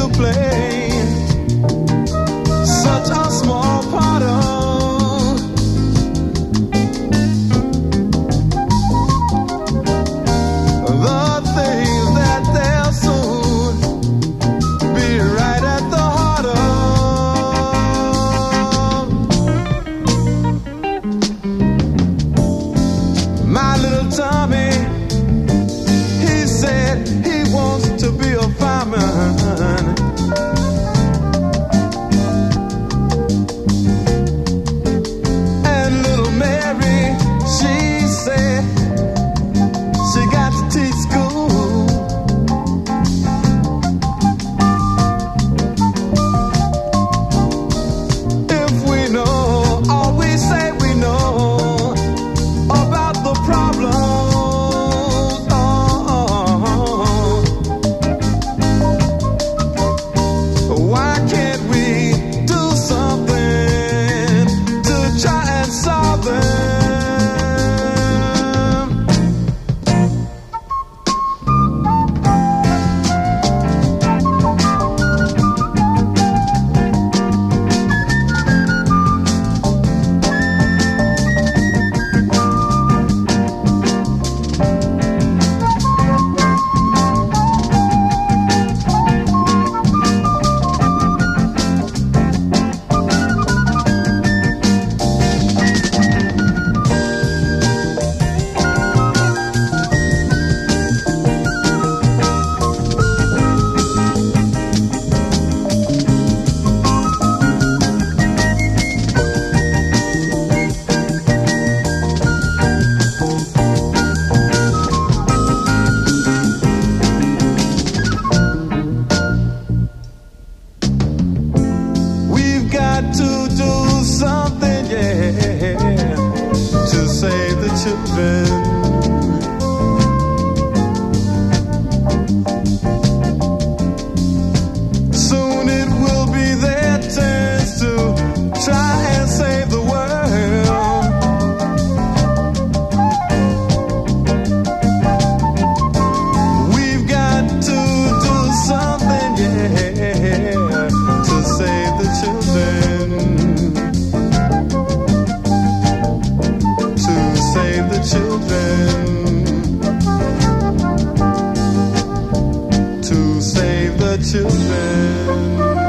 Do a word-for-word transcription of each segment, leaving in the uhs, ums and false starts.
play such a small part of the things that they'll soon be right at the heart of. My little Tommy, he said he wants to be a fireman. And little Mary, she said she got to teach school. If we know, all we say we know about the problems, why can't we do something to try and solve them? We've got to do something, yeah, to save the children. Soon it will be their turns to try and save the world. We've got to do something, yeah, to save the children. To save the children. To save the children.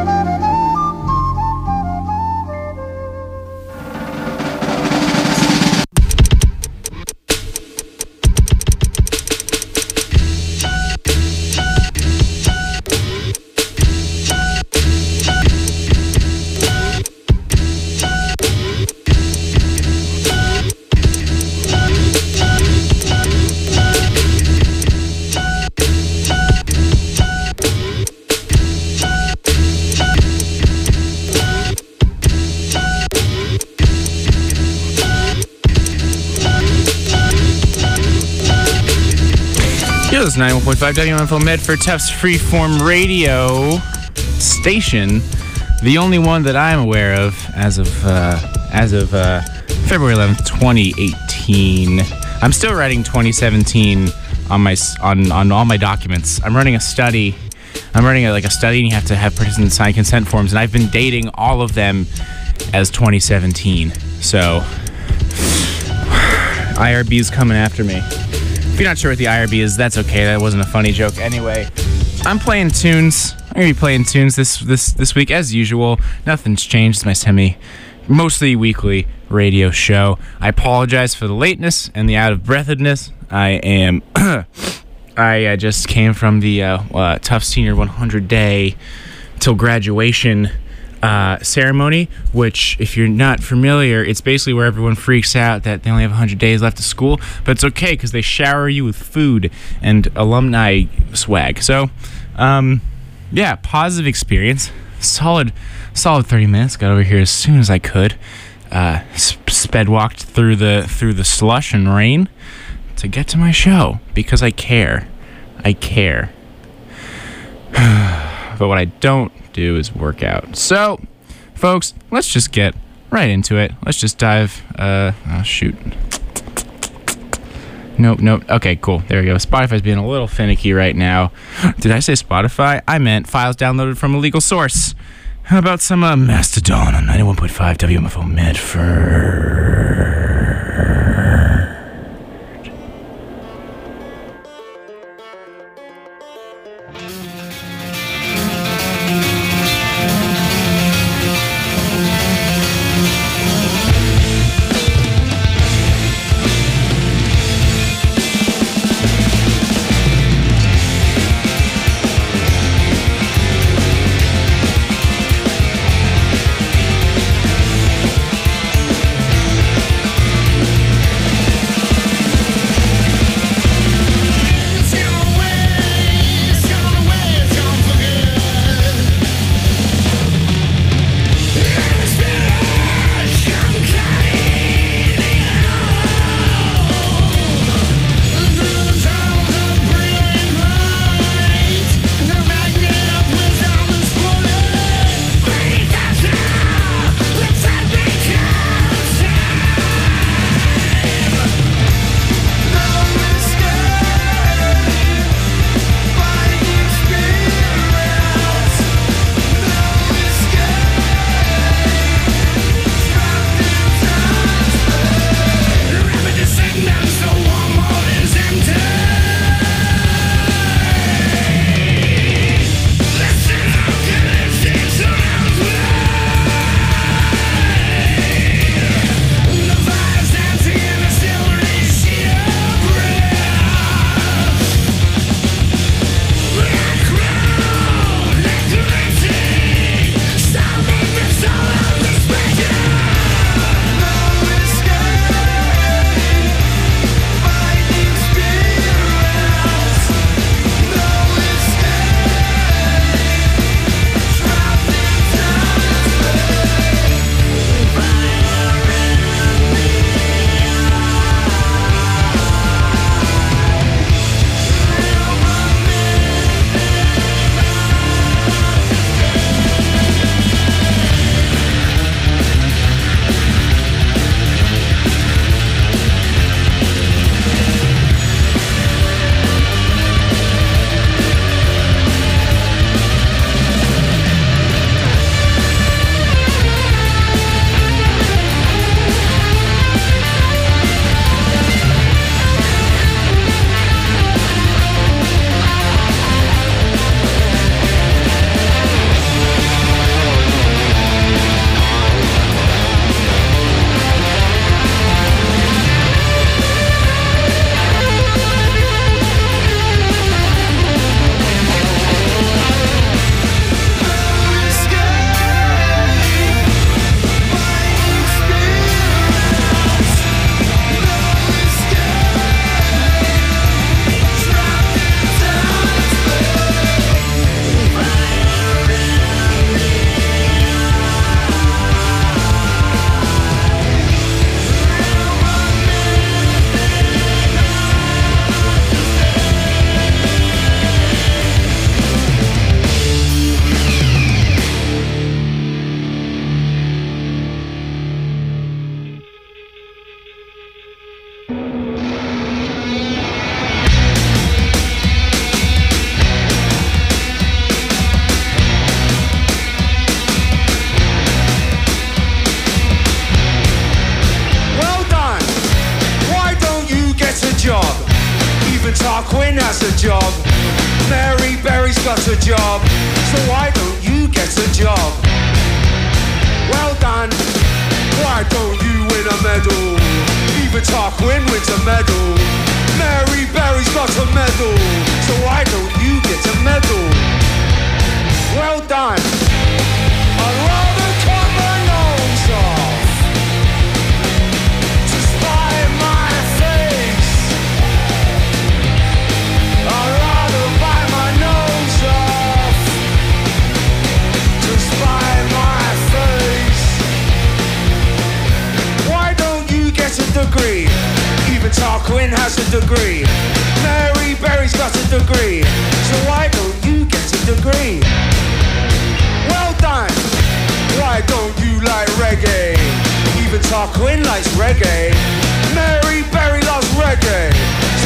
Yo, this is ninety-one point five W M F O Medford, Tufts Freeform Radio station, the only one that I'm aware of as of uh, as of uh, February eleventh, twenty eighteen. I'm still writing twenty seventeen on my s- on on all my documents. I'm running a study. I'm running a, like a study, and you have to have participants sign consent forms, and I've been dating all of them as twenty seventeen. So I R B is coming after me. If you're not sure what the I R B is, that's okay. That wasn't a funny joke. Anyway, I'm playing tunes. I'm gonna be playing tunes this this this week as usual. Nothing's changed. It's my semi, mostly weekly radio show. I apologize for the lateness and the out of breathedness. I am. I uh, just came from the uh, uh, Tufts Senior one hundred day till graduation uh, ceremony, which, if you're not familiar, it's basically where everyone freaks out that they only have one hundred days left of school, but it's okay because they shower you with food and alumni swag. So, um, yeah, positive experience. Solid, solid thirty minutes. Got over here as soon as I could. Uh, sp- sped walked through the through the slush and rain to get to my show because I care. I care. But what I don't do is work out. So, folks, let's just get right into it. Let's just dive. Uh, oh, shoot. Nope, nope. Okay, cool. There we go. Spotify's being a little finicky right now. Did I say Spotify? I meant files downloaded from a legal source. How about some uh, Mastodon on ninety-one point five W M F O Medford? Quinn has a job. Mary Berry's got a job. So why don't you get a job? Well done. Why don't you win a medal? Even Tarquin wins a medal. Mary Berry's got a medal. So why don't you get a medal? Well done. I'd rather cut my nose off to spite my face. I'd rather bite my nose off to spite my face. Why don't you get a degree? Even Tarquin has a degree. Mary Berry's got a degree. So why don't you get a degree? Well done. Why don't you like reggae? Even Tarquin likes reggae. Mary Berry loves reggae.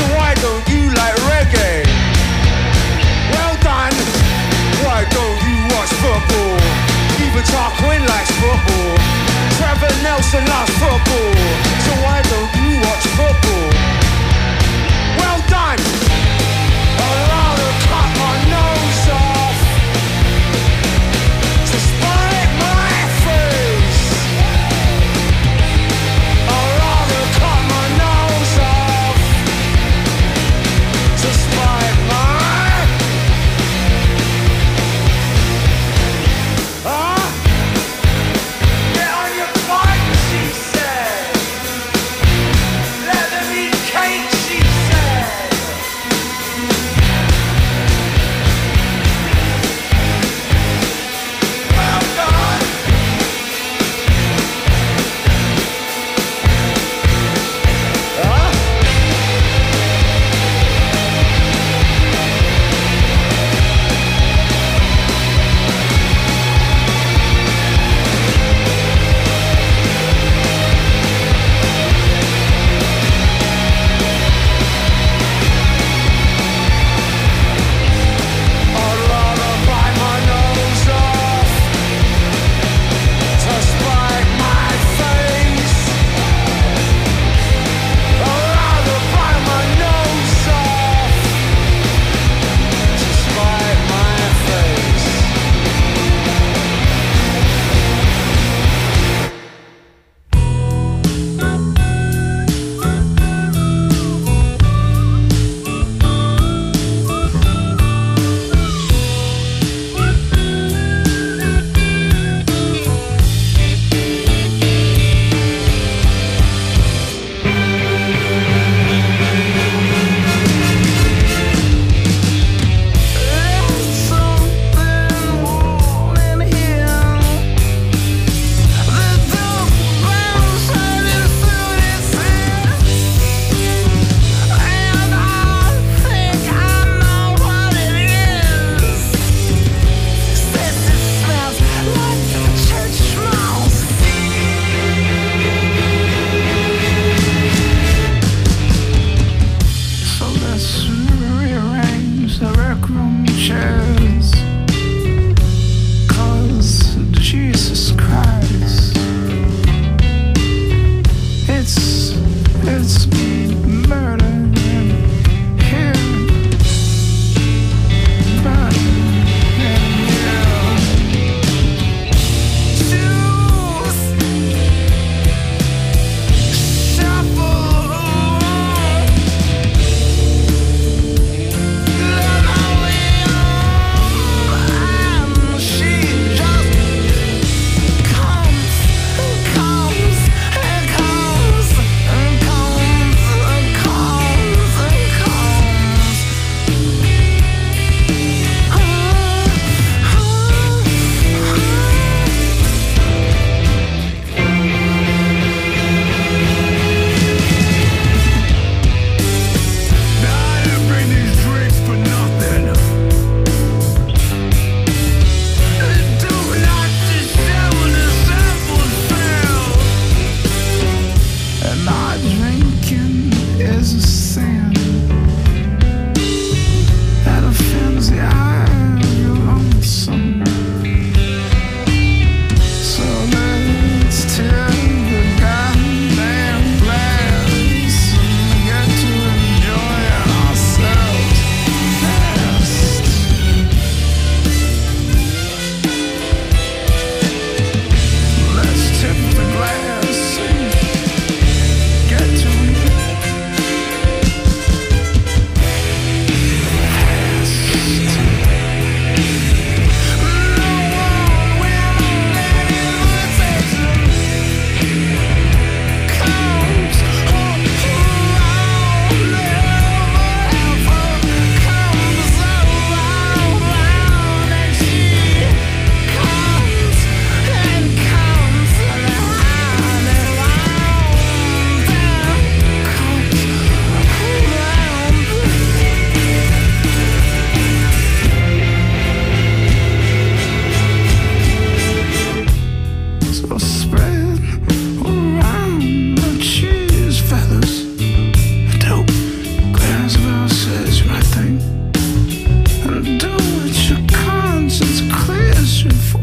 football. Even Tarquin likes football. Trevor Nelson loves football. So why don't you watch football? Well done! I'd rather cut my nose off to spite my face. I'd rather cut my nose off to spite my... Huh? Get on your bike, she said. Let them eat searching for.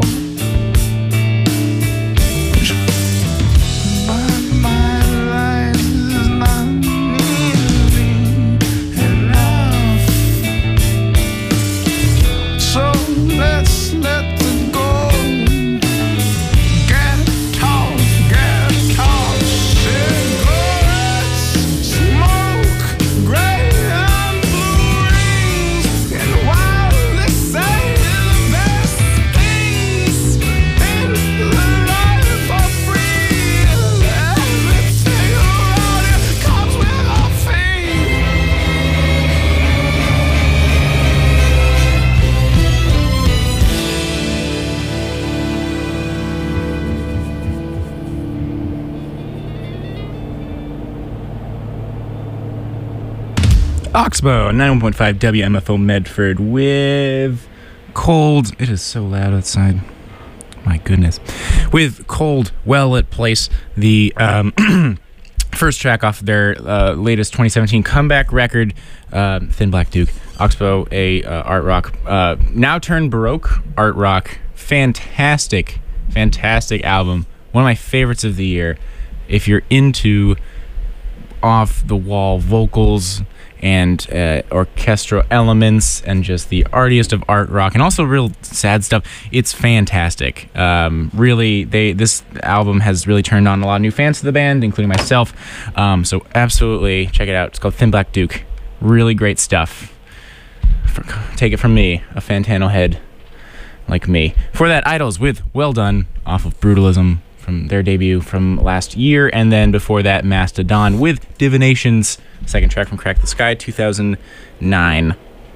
Oxbow, ninety-one point five W M F O Medford with Cold. It is so loud outside. My goodness. With Cold, Well-Lit Place, the um, first track off their uh, latest twenty seventeen comeback record, uh, Thin Black Duke. Oxbow, a uh, art rock, uh, now turned Baroque art rock. Fantastic, fantastic album. One of my favorites of the year. If you're into off-the-wall vocals and uh, orchestral elements and just the artiest of art rock and also real sad stuff, it's fantastic. Um, really, they this album has really turned on a lot of new fans to the band, including myself. Um, so absolutely check it out. It's called Thin Black Duke. Really great stuff. For, take it from me, a Fantano head like me. For that, Idols with Well Done off of Brutalism from their debut from last year, and then before that, Mastodon with Divinations, second track from Crack the Sky, two thousand nine.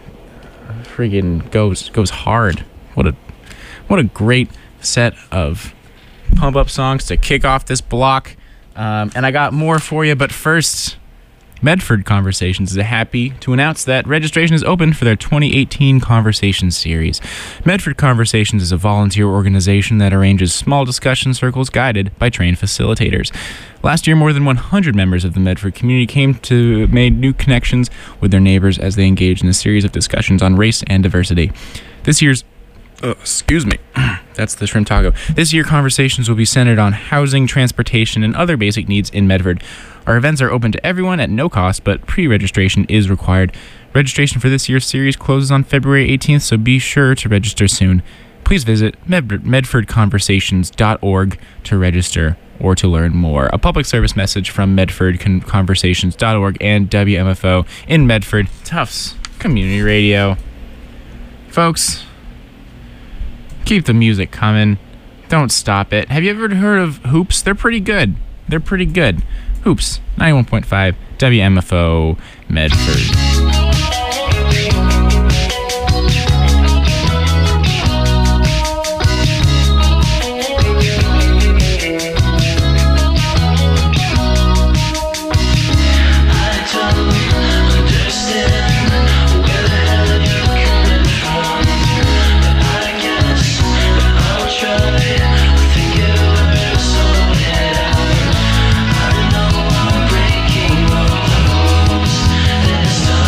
Friggin' goes goes hard. What a what a great set of pump up songs to kick off this block. Um, and I got more for you, but first, Medford Conversations is happy to announce that registration is open for their twenty eighteen Conversations series. Medford Conversations is a volunteer organization that arranges small discussion circles guided by trained facilitators. Last year, more than one hundred members of the Medford community came to make new connections with their neighbors as they engaged in a series of discussions on race and diversity. This year's Uh, excuse me. That's the shrimp taco. This year, conversations will be centered on housing, transportation, and other basic needs in Medford. Our events are open to everyone at no cost, but pre-registration is required. Registration for this year's series closes on February eighteenth, so be sure to register soon. Please visit med- medford conversations dot org to register or to learn more. A public service message from medford conversations dot org and W M F O in Medford, Tufts Community Radio. Folks, keep the music coming. Don't stop it. Have you ever heard of Hoops? They're pretty good. They're pretty good. Hoops, ninety-one point five W M F O Medford. There's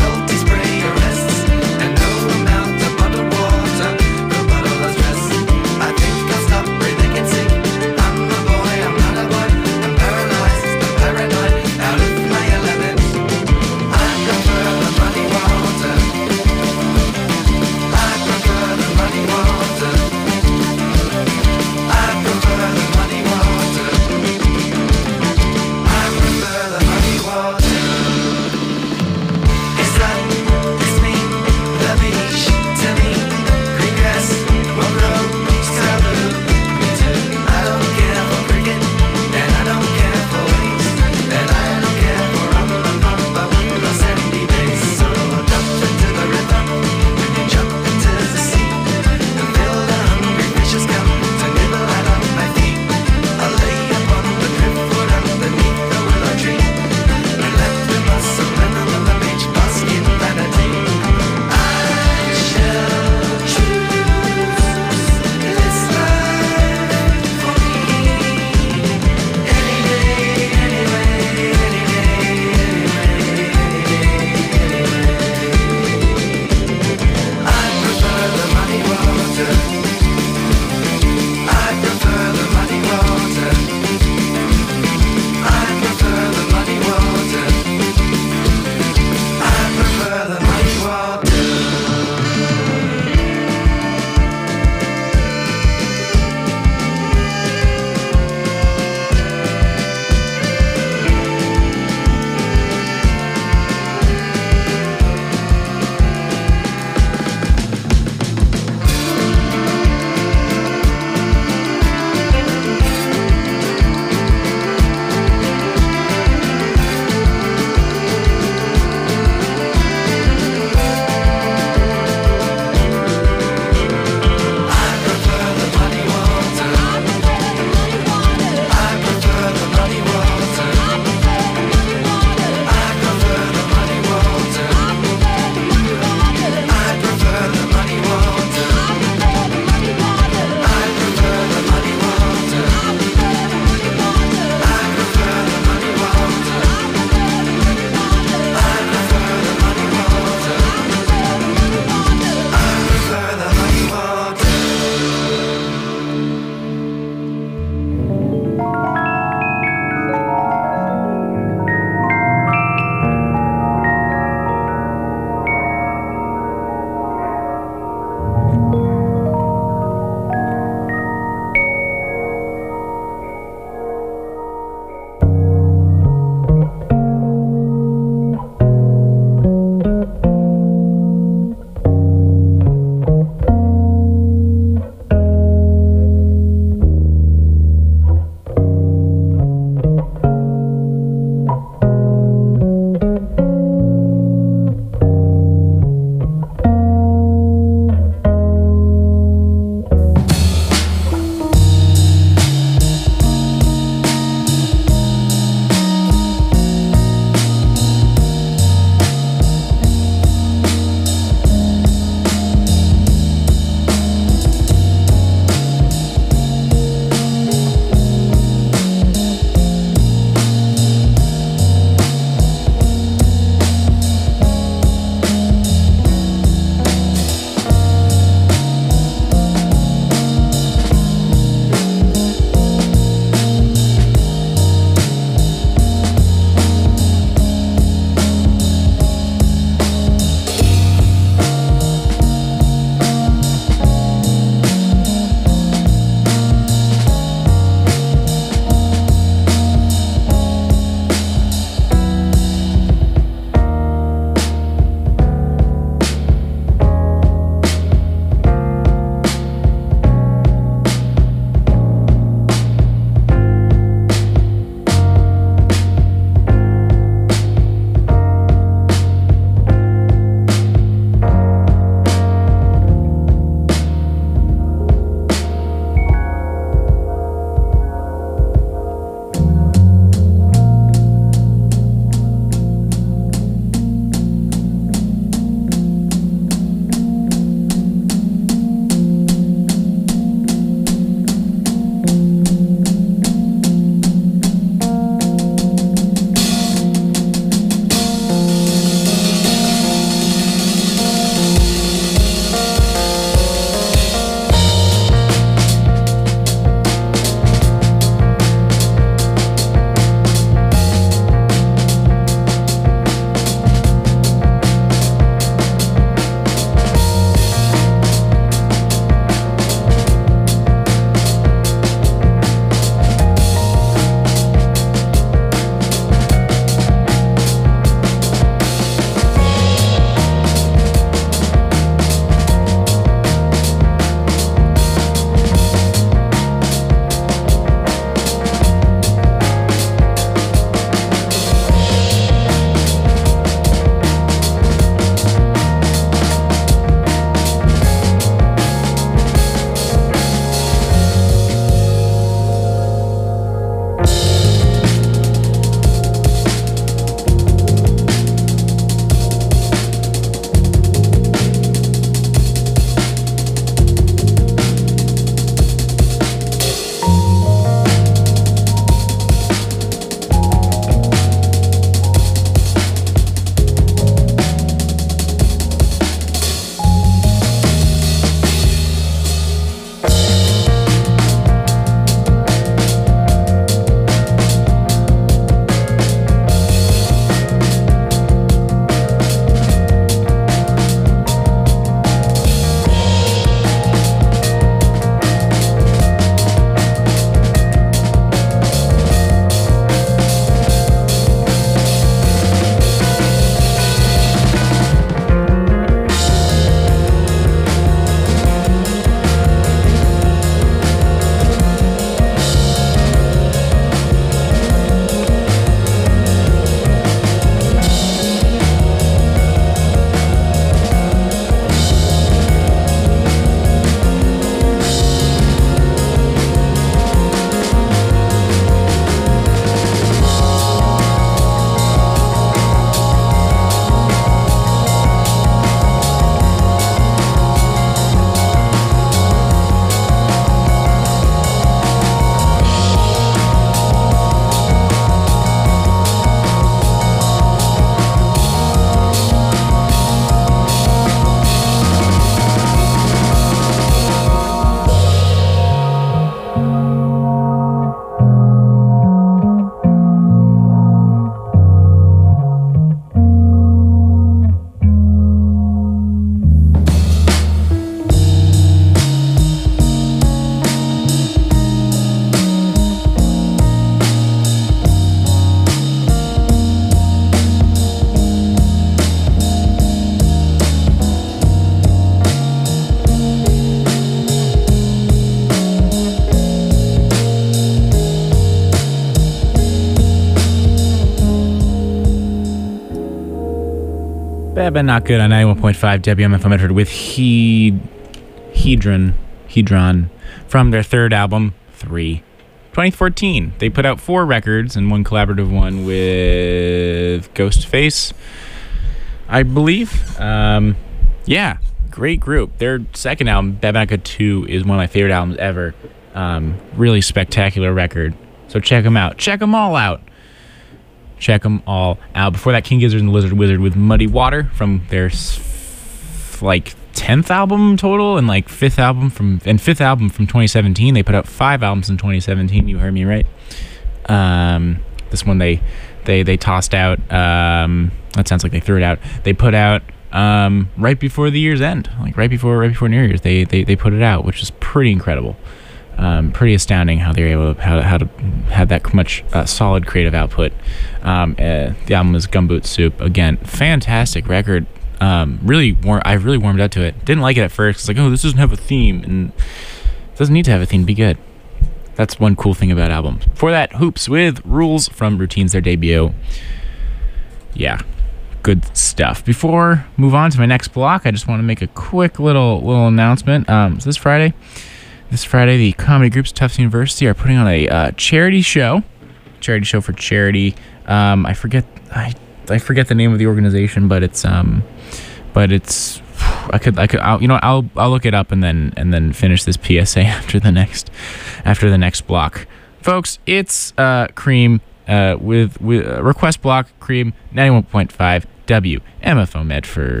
Bad But Not Good on ninety-one point five W M F O Medford with he, Hedron, Hedron from their third album, three. twenty fourteen. They put out four records and one collaborative one with Ghostface, I believe. Um, yeah, great group. Their second album, Bad But Not Good two, is one of my favorite albums ever. Um, really spectacular record. So check them out. Check them all out. Check them all out. Before that, King Gizzard and the Lizard Wizard with Muddy Water from their f- like tenth album total and like fifth album from and fifth album from twenty seventeen. They put out five albums in twenty seventeen. You heard me right. Um, this one they they they tossed out. Um, that sounds like they threw it out. They put out um, right before the year's end, like right before right before New Year's. They they they put it out, which is pretty incredible. Um, pretty astounding how they were able to how, how to have that much uh, solid creative output. Um, uh, the album is Gumboot Soup. Again, fantastic record. Um, really, war- I really warmed up to it. Didn't like it at first. It's like, oh, this doesn't have a theme, and it doesn't need to have a theme to be good. That's one cool thing about albums. Before that, Hoops with Rules from Routines, their debut. Yeah, good stuff. Before move on to my next block, I just want to make a quick little little announcement. Um, so this Friday. This Friday, the comedy groups Tufts University are putting on a uh, charity show, charity show for charity. Um, I forget, I I forget the name of the organization, but it's um, but it's I could I could I'll, you know I'll I'll look it up and then and then finish this P S A after the next after the next block, folks. It's uh Cream uh with with uh, request block Cream ninety-one point five W M F O Medford.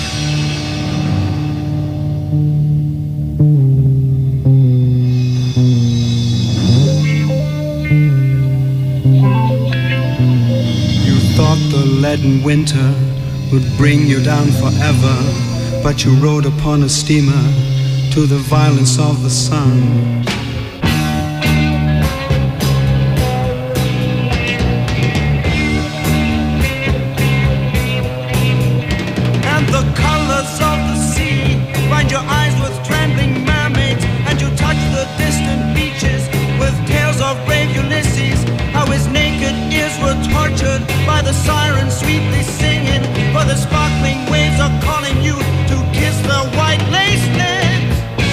Thought the leaden winter would bring you down forever, but you rode upon a steamer to the violence of the sun. And the colors of the sea blind your eyes with trembling mermaids, and you touch the distant beaches with tales of brave Ulysses, how his naked ears were tortured by the sirens sweetly singing, for the sparkling waves are calling you to kiss the white lace net.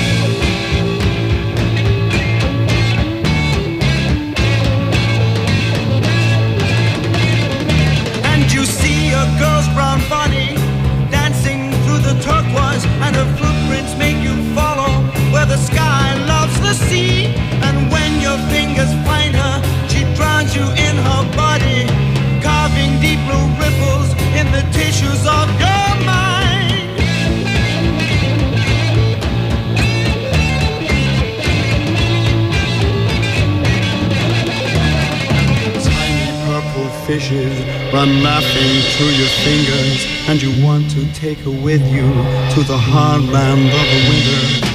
And you see a girl's brown body dancing through the turquoise, and her footprints make you follow where the sky loves the sea. And when your fingers find her, she drowns you in her body, carving deep blue ripples in the tissues of your mind. Tiny purple fishes run laughing through your fingers, and you want to take her with you to the hard land of the winter.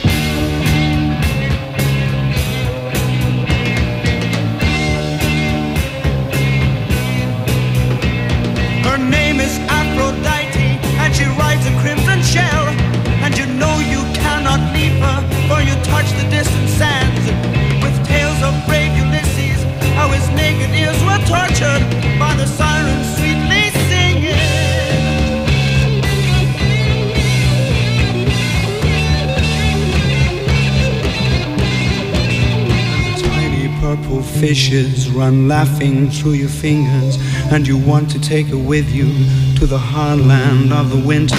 She rides a crimson shell, and you know you cannot leave her, for you touch the distant sands with tales of brave Ulysses, how his naked ears were tortured by the sirens sweetly singing. Tiny purple fishes run laughing through your fingers, and you want to take her with you to the hard land of the winter.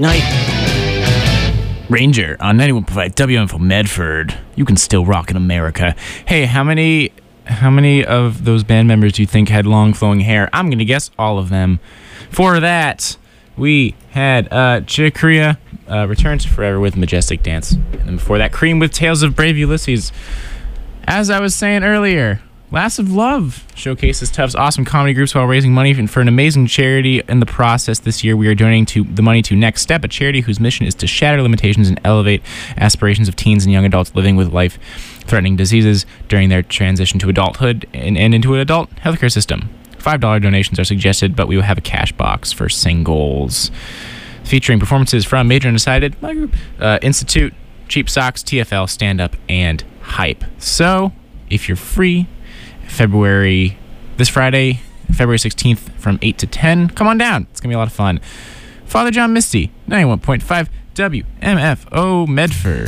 Night. Ranger on ninety-one point five W M F O Medford. You can still rock in America. Hey, how many how many of those band members do you think had long flowing hair? I'm going to guess all of them. For that, we had uh, Chikria, uh, Return to Forever with Majestic Dance. And then before that, Cream with Tales of Brave Ulysses. As I was saying earlier, Lasts of Love showcases Tuff's awesome comedy groups while raising money for an amazing charity. In the process this year, we are donating to the money to Next Step, a charity whose mission is to shatter limitations and elevate aspirations of teens and young adults living with life-threatening diseases during their transition to adulthood and, and into an adult healthcare system. five dollars donations are suggested, but we will have a cash box for singles. Featuring performances from Major Undecided, my group, uh, Institute, Cheap Socks, T F L, Stand Up, and Hype. So, if you're free, February, this Friday, February sixteenth from eight to ten, come on down. It's going to be a lot of fun. Father John Misty, ninety-one point five W M F O Medford.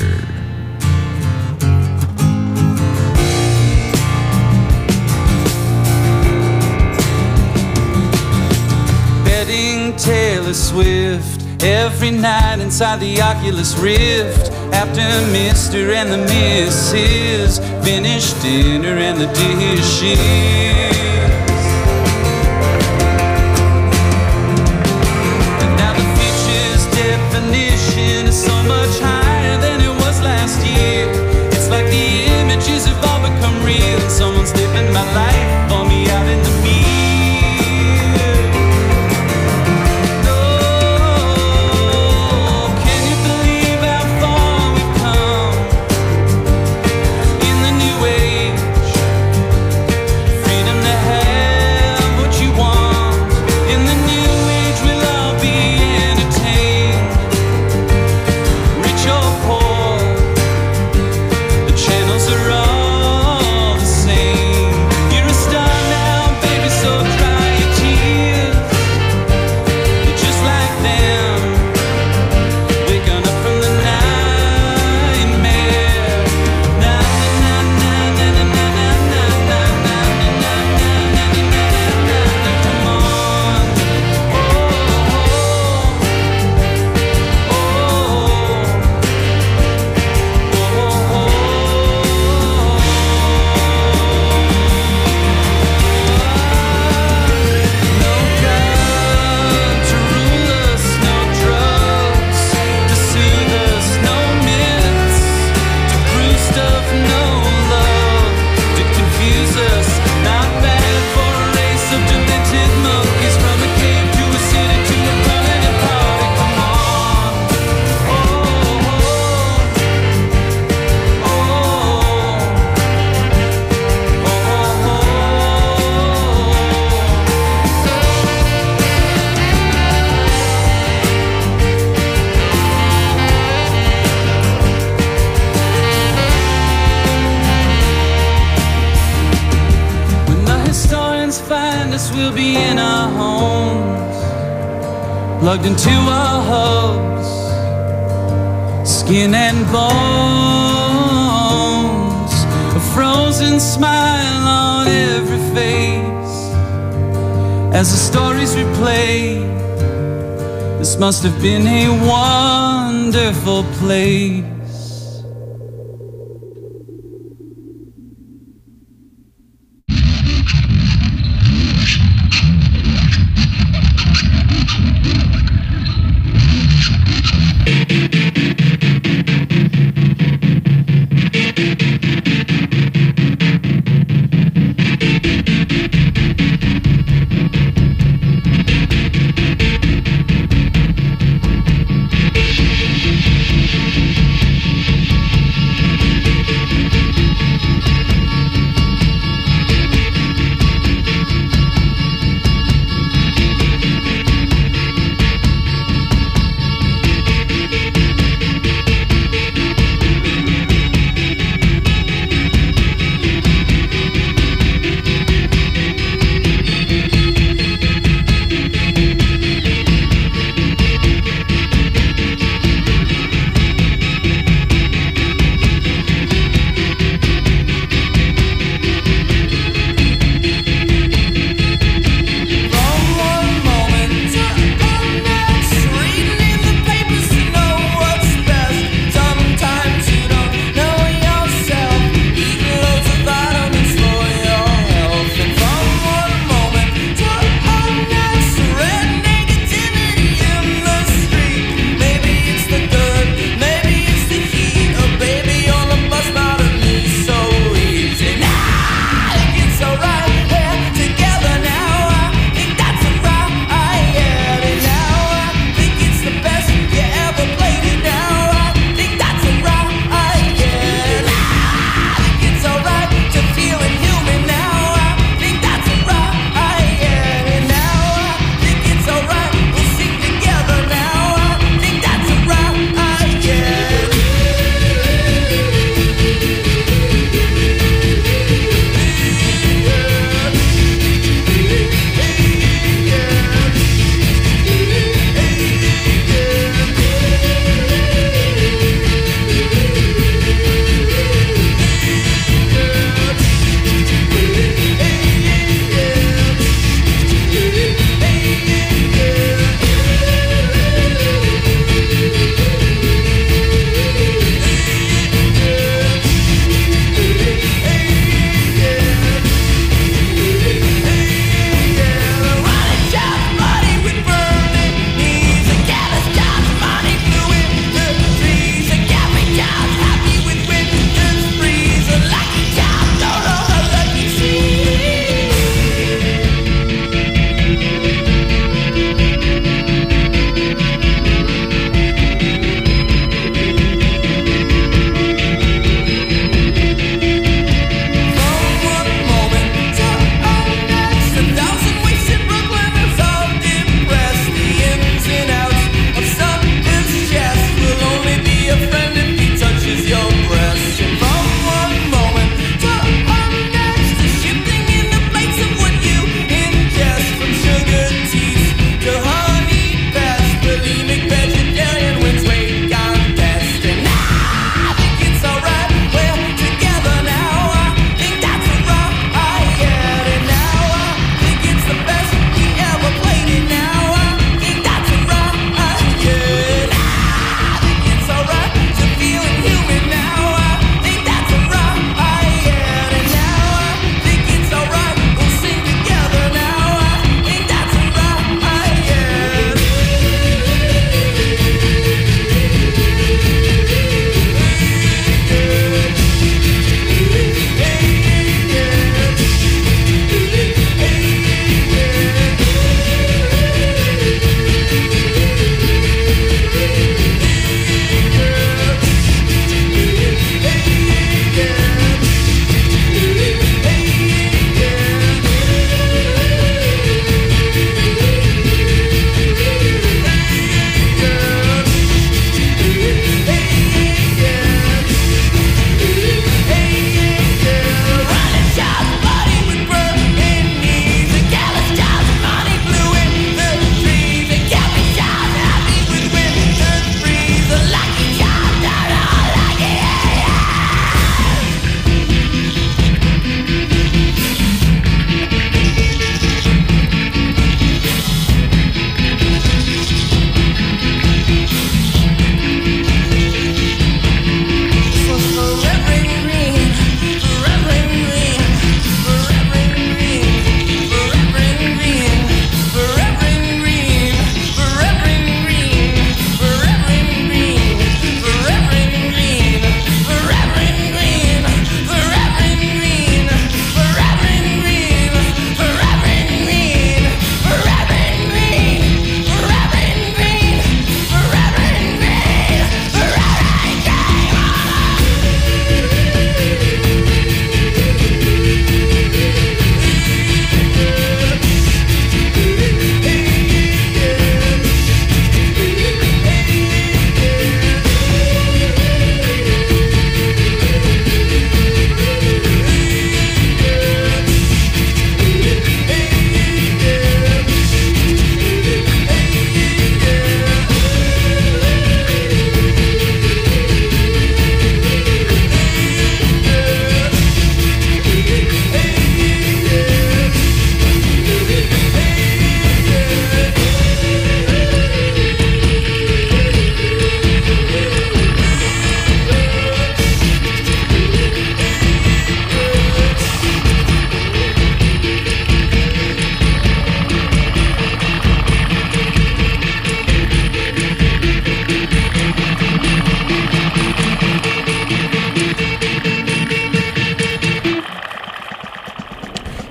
Betting Taylor Swift every night inside the Oculus Rift. After Mister and the Missus finish dinner and the dishes. And now the future's definition is so much higher than it was last year. It's like the images have all become real. Someone's living my life for me out in the mirror. We'll be in our homes, plugged into our hubs, skin and bones, a frozen smile on every face. As the stories replay, this must have been a wonderful place.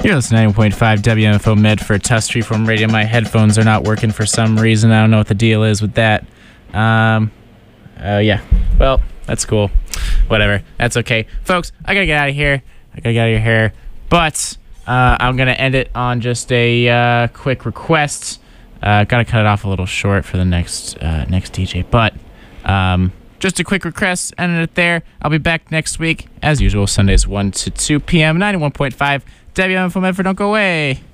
You're listening to ninety point five W M F O Medford, Tuss Freeform Radio. My headphones are not working for some reason. I don't know what the deal is with that. Um, uh, yeah. Well, that's cool. Whatever. That's okay. Folks, I gotta get out of here. I gotta get out of here. But uh, I'm gonna end it on just a uh, quick request. Uh, gotta cut it off a little short for the next uh, next D J. But um, just a quick request. Ended it there. I'll be back next week. As usual, Sundays one to two p.m. ninety-one point five W M F O Medford. Don't go away.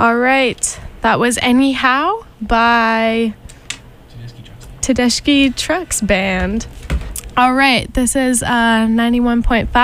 All right. That was Anyhow by Tedeschi Trucks Band. All right. This is uh, ninety-one point five.